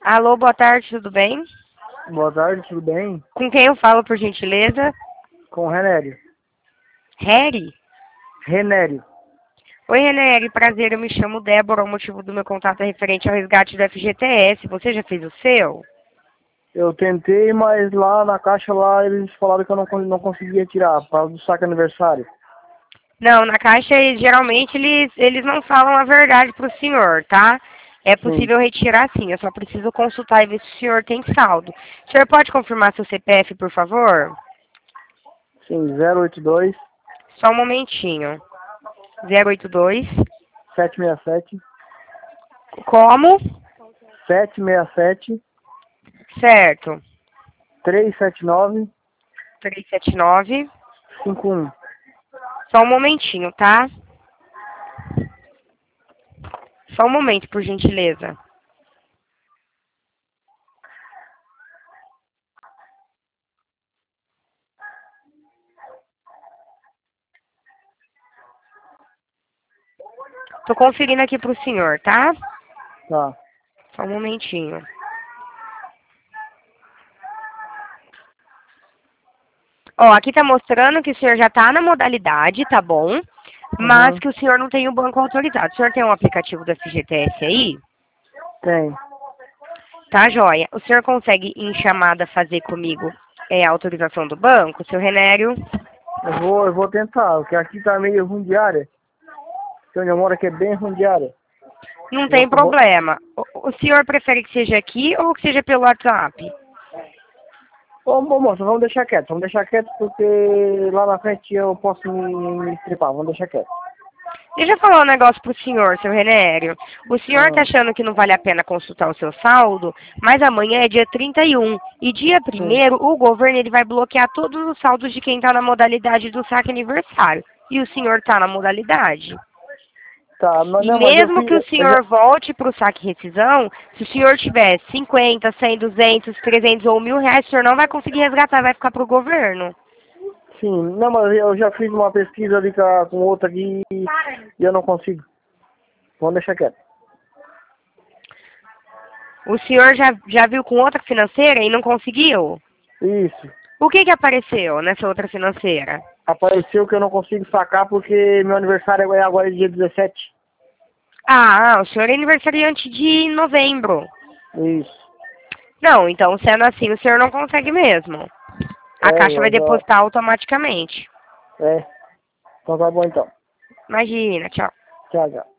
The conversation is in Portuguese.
Alô, boa tarde, tudo bem? Boa tarde, tudo bem? Com quem eu falo, por gentileza? Com o Renério. Harry? Renério. Oi, René, prazer, eu me chamo Débora, o motivo do meu contato é referente ao resgate do FGTS. Você já fez o seu? Eu tentei, mas lá na caixa lá eles falaram que eu não conseguia tirar, por causa do saque aniversário. Não, na caixa, geralmente, eles não falam a verdade pro senhor, tá? É Sim, possível retirar sim, eu só preciso consultar e ver se o senhor tem saldo. O senhor pode confirmar seu CPF, por favor? sim, 082 Só um momentinho. 082. 767 Como? 767 Certo. 379 379. 51. Só um momentinho, tá? Só um momento, por gentileza. Tô conferindo aqui pro senhor, tá? Tá. Só um momentinho. Ó, aqui tá mostrando que o senhor já tá na modalidade, tá bom? Mas Uhum. que o senhor não tem o banco autorizado. O senhor tem um aplicativo do FGTS aí? Tem. Tá, joia. O senhor consegue, em chamada, fazer comigo a autorização do banco, seu Renério? Eu vou tentar, porque aqui tá meio ruim de área. Porque onde eu moro aqui é bem ruim de área. Não Eu tem vou, problema. O senhor prefere que seja aqui ou que seja pelo WhatsApp? Ô, moça, vamos deixar quieto porque lá na frente eu posso me estripar, vamos deixar quieto. Deixa eu falar um negócio pro senhor, seu Renério. O senhor tá Ah, achando que não vale a pena consultar o seu saldo, mas amanhã é dia 31. E dia sim. 1º, o governo ele vai bloquear todos os saldos de quem tá na modalidade do saque aniversário. E o senhor tá na modalidade. Tá, E não, mas eu mesmo fiz, que o eu já, senhor volte pro saque rescisão, se o senhor tiver 50, 100, 200, 300 ou R$ 1.000, o senhor não vai conseguir resgatar, vai ficar pro governo. sim, não, mas eu já fiz uma pesquisa ali com outra aqui e eu não consigo. Vamos deixar quieto. O senhor já viu com outra financeira e não conseguiu? Isso. O que que apareceu nessa outra financeira? Apareceu que eu não consigo sacar porque meu aniversário é agora dia 17. Ah, o senhor é aniversariante de novembro. Isso. Não, então sendo assim, o senhor não consegue mesmo. A É, Caixa vai eu já. depositar automaticamente. É. Então tá bom então. Imagina, tchau. Tchau, tchau.